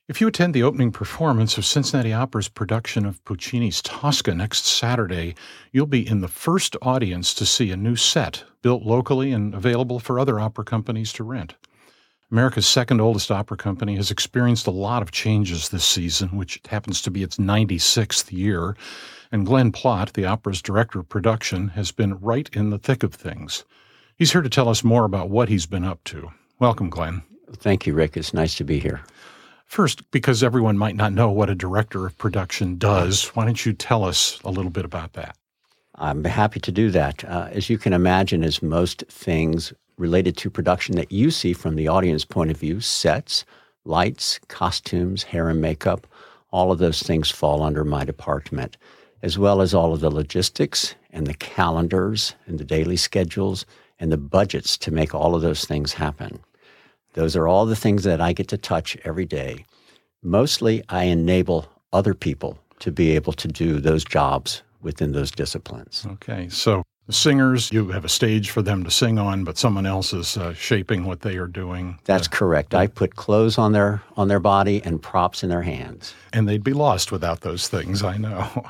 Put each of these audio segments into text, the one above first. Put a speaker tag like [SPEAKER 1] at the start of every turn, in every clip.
[SPEAKER 1] If you attend the opening performance of Cincinnati Opera's production of Puccini's Tosca next Saturday, you'll be in the first audience to see a new set built locally and available for other opera companies to rent. America's second oldest opera company has experienced a lot of changes this season, which happens to be its 96th year, and Glenn Plott, the opera's director of production, has been right in the thick of things. He's here to tell us more about what he's been up to. Welcome, Glenn.
[SPEAKER 2] Thank you, Rick. It's nice to be here.
[SPEAKER 1] First, because everyone might not know what a director of production does, why don't you tell us a little bit about that?
[SPEAKER 2] I'm happy to do that. As you can imagine, as most things related to production that you see from the audience point of view, sets, lights, costumes, hair and makeup, all of those things fall under my department, as well as all of the logistics and the calendars and the daily schedules and the budgets to make all of those things happen. Those are all the things that I get to touch every day. Mostly, I enable other people to be able to do those jobs within those disciplines.
[SPEAKER 1] Okay, so the singers, you have a stage for them to sing on, but someone else is shaping what they are doing.
[SPEAKER 2] That's correct. I put clothes on their body and props in their hands.
[SPEAKER 1] And they'd be lost without those things, I know.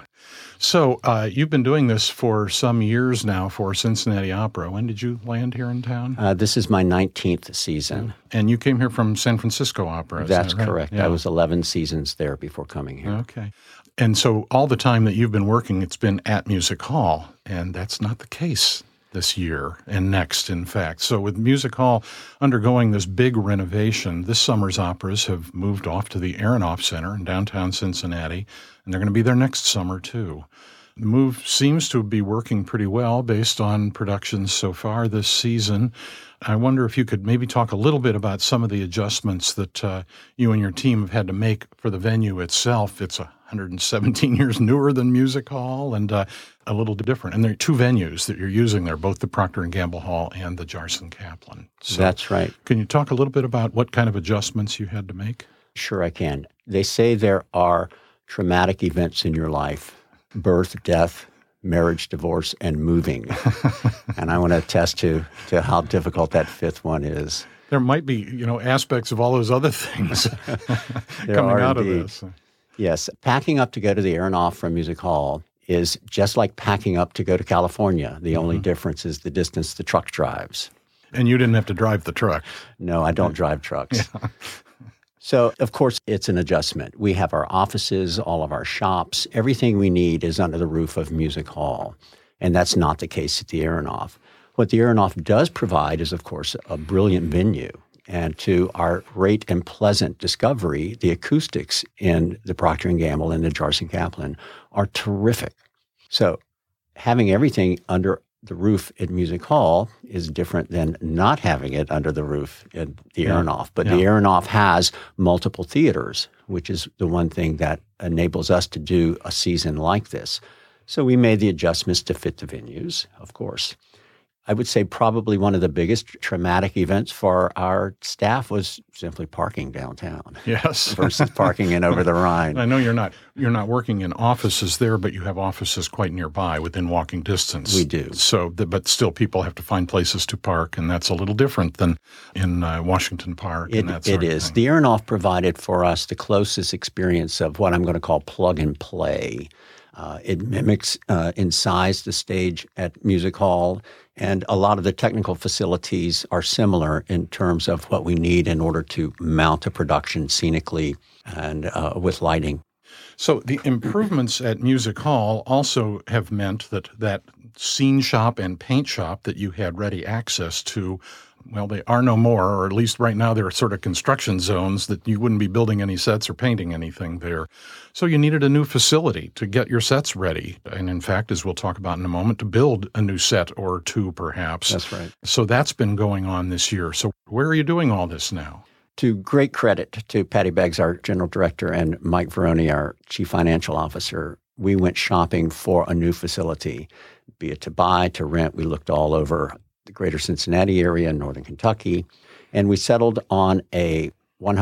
[SPEAKER 1] So you've been doing this for some years now for Cincinnati Opera. When did you land here in town?
[SPEAKER 2] This is my 19th season.
[SPEAKER 1] And you came here from San Francisco Opera,
[SPEAKER 2] That's
[SPEAKER 1] that right?
[SPEAKER 2] correct.
[SPEAKER 1] Yeah.
[SPEAKER 2] I was 11 seasons there before coming here.
[SPEAKER 1] Okay. And so all the time that you've been working, it's been at Music Hall, and that's not the case this year and next, in fact. So with Music Hall undergoing this big renovation, this summer's operas have moved off to the Aronoff Center in downtown Cincinnati, and they're going to be there next summer, too. The move seems to be working pretty well based on productions so far this season. I wonder if you could maybe talk a little bit about some of the adjustments that you and your team have had to make for the venue itself. It's 117 years newer than Music Hall and a little different. And there are two venues that you're using there, both the Procter & Gamble Hall and the Jarson Kaplan. So
[SPEAKER 2] That's right.
[SPEAKER 1] Can you talk a little bit about what kind of adjustments you had to make?
[SPEAKER 2] Sure, I can. They say there are traumatic events in your life: birth, death, marriage, divorce, and moving. And I want to attest to how difficult that fifth one is.
[SPEAKER 1] There might be, aspects of all those other things coming out
[SPEAKER 2] indeed.
[SPEAKER 1] of this.
[SPEAKER 2] Yes. Packing up to go to the Aronoff from Music Hall is just like packing up to go to California. The only difference is the distance the truck drives.
[SPEAKER 1] And you didn't have to drive the truck.
[SPEAKER 2] No, I don't drive trucks. Yeah. So, of course, it's an adjustment. We have our offices, all of our shops. Everything we need is under the roof of Music Hall. And that's not the case at the Aronoff. What the Aronoff does provide is, of course, a brilliant venue. And to our great and pleasant discovery, the acoustics in the Procter & Gamble and the Jarson Kaplan are terrific. So having everything under the roof at Music Hall is different than not having it under the roof at the Aronoff. But the Aronoff has multiple theaters, which is the one thing that enables us to do a season like this. So we made the adjustments to fit the venues, of course. I would say probably one of the biggest traumatic events for our staff was simply parking downtown.
[SPEAKER 1] Yes.
[SPEAKER 2] Versus parking in over the Rhine.
[SPEAKER 1] I know you're not working in offices there, but you have offices quite nearby within walking distance.
[SPEAKER 2] We do.
[SPEAKER 1] So, but still people have to find places to park, and that's a little different than in Washington Park and that sort
[SPEAKER 2] It
[SPEAKER 1] of
[SPEAKER 2] is.
[SPEAKER 1] thing.
[SPEAKER 2] The Aronoff provided for us the closest experience of what I'm going to call plug and play. It mimics in size the stage at Music Hall, and a lot of the technical facilities are similar in terms of what we need in order to mount a production scenically and with lighting.
[SPEAKER 1] So the improvements at Music Hall also have meant that scene shop and paint shop that you had ready access to, well, they are no more, or at least right now they're sort of construction zones that you wouldn't be building any sets or painting anything there. So you needed a new facility to get your sets ready. And in fact, as we'll talk about in a moment, to build a new set or two perhaps.
[SPEAKER 2] That's right.
[SPEAKER 1] So that's been going on this year. So where are you doing all this now?
[SPEAKER 2] To great credit to Patty Beggs, our general director, and Mike Veroni, our chief financial officer, we went shopping for a new facility, be it to buy, to rent. We looked all over the greater Cincinnati area, northern Kentucky, and we settled on a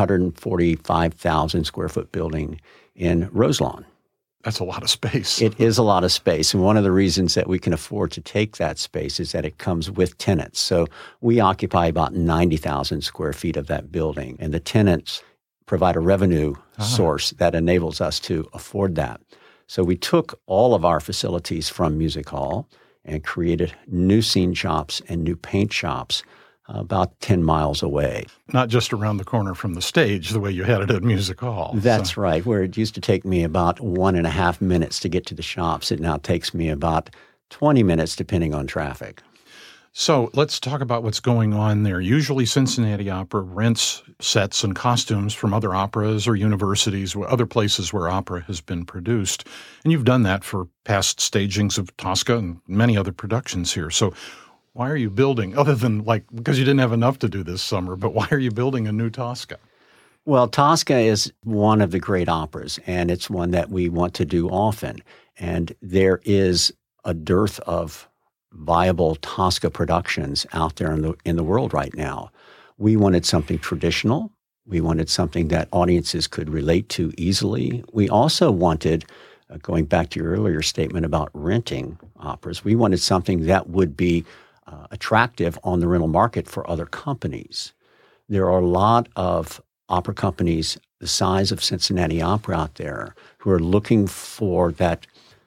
[SPEAKER 2] 145,000 square foot building in Roselawn.
[SPEAKER 1] That's a lot of space.
[SPEAKER 2] It is a lot of space. And one of the reasons that we can afford to take that space is that it comes with tenants. So we occupy about 90,000 square feet of that building. And the tenants provide a revenue source that enables us to afford that. So we took all of our facilities from Music Hall and created new scene shops and new paint shops about 10 miles away.
[SPEAKER 1] Not just around the corner from the stage, the way you had it at Music Hall.
[SPEAKER 2] That's right. Where it used to take me about 1.5 minutes to get to the shops, it now takes me about 20 minutes, depending on traffic.
[SPEAKER 1] So let's talk about what's going on there. Usually Cincinnati Opera rents sets and costumes from other operas or universities, or other places where opera has been produced. And you've done that for past stagings of Tosca and many other productions here. So why are you building, other than because you didn't have enough to do this summer, but why are you building a new Tosca?
[SPEAKER 2] Well, Tosca is one of the great operas, and it's one that we want to do often. And there is a dearth of viable Tosca productions out there in the world right now. We wanted something traditional. We wanted something that audiences could relate to easily. We also wanted, going back to your earlier statement about renting operas, we wanted something that would be attractive on the rental market for other companies. There are a lot of opera companies the size of Cincinnati Opera out there who are looking for that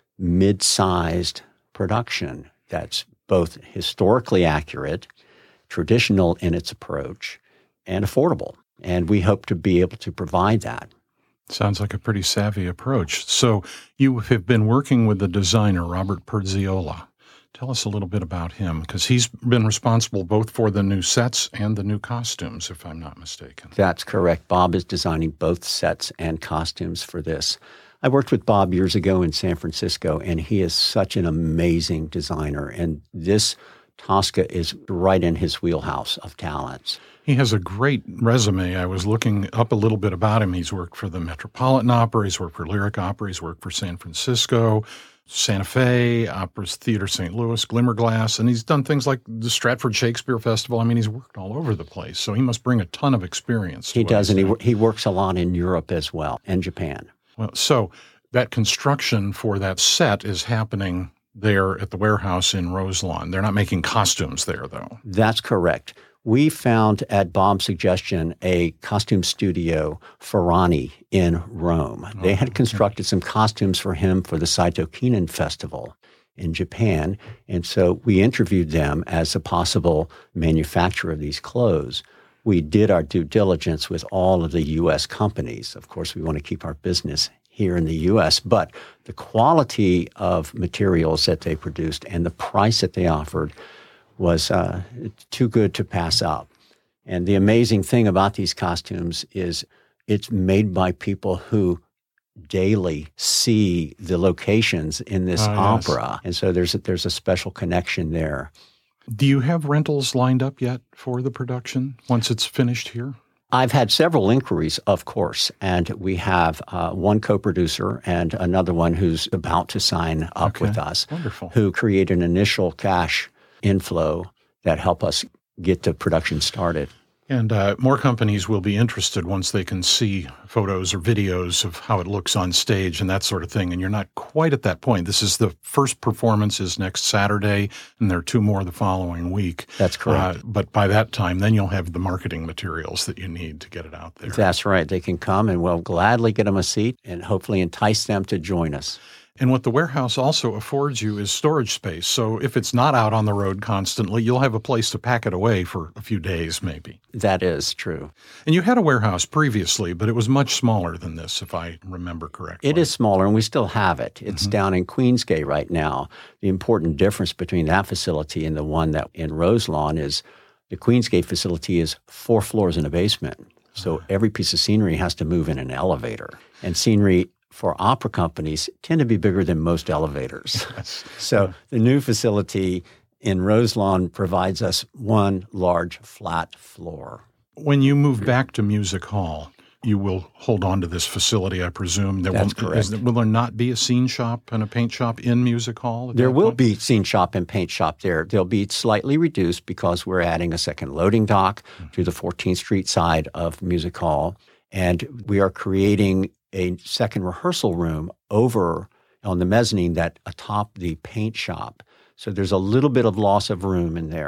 [SPEAKER 2] mid-sized production that's both historically accurate, traditional in its approach, and affordable. And we hope to be able to provide that.
[SPEAKER 1] Sounds like a pretty savvy approach. So you have been working with the designer, Robert Perziola. Tell us a little bit about him, because he's been responsible both for the new sets and the new costumes, if I'm not mistaken.
[SPEAKER 2] That's correct. Bob is designing both sets and costumes for this. I worked with Bob years ago in San Francisco, and he is such an amazing designer. And this Tosca is right in his wheelhouse of talents.
[SPEAKER 1] He has a great resume. I was looking up a little bit about him. He's worked for the Metropolitan Opera. He's worked for Lyric Opera. He's worked for San Francisco, Santa Fe, Opera's Theater St. Louis, Glimmerglass, and he's done things like the Stratford Shakespeare Festival. I mean, he's worked all over the place, so he must bring a ton of experience.
[SPEAKER 2] He does, and he works a lot in Europe as well, and Japan.
[SPEAKER 1] Well, so that construction for that set is happening there at the warehouse in Roselawn. They're not making costumes there, though.
[SPEAKER 2] That's correct. We found, at Bob's suggestion, a costume studio, Ferrani, in Rome. They had constructed some costumes for him for the Saito Kinen Festival in Japan, and so we interviewed them as a possible manufacturer of these clothes. We did our due diligence with all of the U.S. companies. Of course, we want to keep our business here in the U.S., but the quality of materials that they produced and the price that they offered was too good to pass up. And the amazing thing about these costumes is it's made by people who daily see the locations in this opera. Yes. And so there's a special connection there.
[SPEAKER 1] Do you have rentals lined up yet for the production once it's finished here?
[SPEAKER 2] I've had several inquiries, of course, and we have one co-producer and another one who's about to sign up with us.
[SPEAKER 1] Wonderful.
[SPEAKER 2] Who create an initial cash inflow that help us get the production started.
[SPEAKER 1] And more companies will be interested once they can see photos or videos of how it looks on stage and that sort of thing. And you're not quite at that point. This is the first performance is next Saturday, and there are 2 more the following week.
[SPEAKER 2] That's correct.
[SPEAKER 1] But by that time, then you'll have the marketing materials that you need to get it out there.
[SPEAKER 2] That's right. They can come, and we'll gladly get them a seat and hopefully entice them to join us.
[SPEAKER 1] And what the warehouse also affords you is storage space. So if it's not out on the road constantly, you'll have a place to pack it away for a few days maybe.
[SPEAKER 2] That is true.
[SPEAKER 1] And you had a warehouse previously, but it was much smaller than this, if I remember correctly.
[SPEAKER 2] It is smaller, and we still have it. It's down in Queensgate right now. The important difference between that facility and the one that in Roselawn is the Queensgate facility is 4 floors in a basement. So every piece of scenery has to move in an elevator. And scenery for opera companies tend to be bigger than most elevators. So the new facility in Roselawn provides us one large flat floor.
[SPEAKER 1] When you move back to Music Hall, you will hold on to this facility, I presume.
[SPEAKER 2] That's correct.
[SPEAKER 1] Will there not be a scene shop and a paint shop in Music Hall?
[SPEAKER 2] There will be scene shop and paint shop there. They'll be slightly reduced because we're adding a second loading dock to the 14th Street side of Music Hall. And we are creating a second rehearsal room over on the mezzanine that atop the paint shop. So there's a little bit of loss of room in there.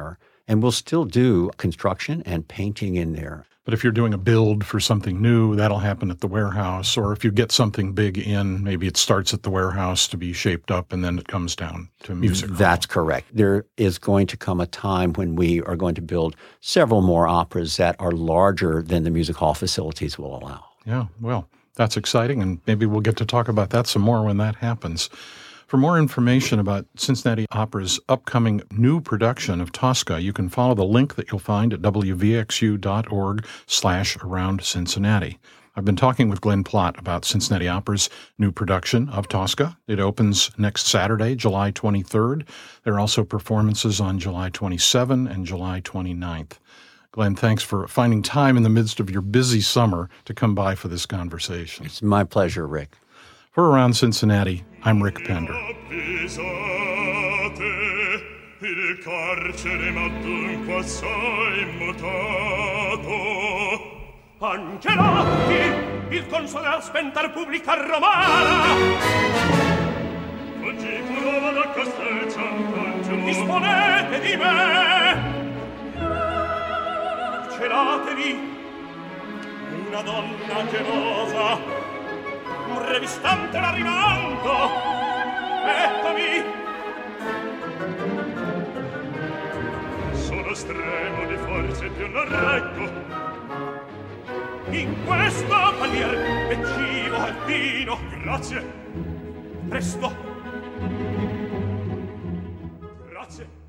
[SPEAKER 2] And we'll still do construction and painting in there.
[SPEAKER 1] But if you're doing a build for something new, that'll happen at the warehouse. Or if you get something big in, maybe it starts at the warehouse to be shaped up and then it comes down to music hall.
[SPEAKER 2] That's correct. There is going to come a time when we are going to build several more operas that are larger than the music hall facilities will allow.
[SPEAKER 1] Yeah, well, that's exciting, and maybe we'll get to talk about that some more when that happens. For more information about Cincinnati Opera's upcoming new production of Tosca, you can follow the link that you'll find at wvxu.org/Around Cincinnati. I've been talking with Glenn Plott about Cincinnati Opera's new production of Tosca. It opens next Saturday, July 23rd. There are also performances on July 27 and July 29th. Glenn, thanks for finding time in the midst of your busy summer to come by for this conversation.
[SPEAKER 2] It's my pleasure, Rick.
[SPEAKER 1] For Around Cincinnati, I'm Rick Pender.
[SPEAKER 3] Il carcere m'ha dunque assai mutato. Angelotti, il console a spenta Repubblica Romana. Oggi curava da Castel Sant'Angelo. Disponete di me. Celatevi, una donna gelosa, un revistante la rimando. Eccomi. Sono stremo di forze più non reggo. In questo panier è cibo e vino. Grazie. Presto. Grazie.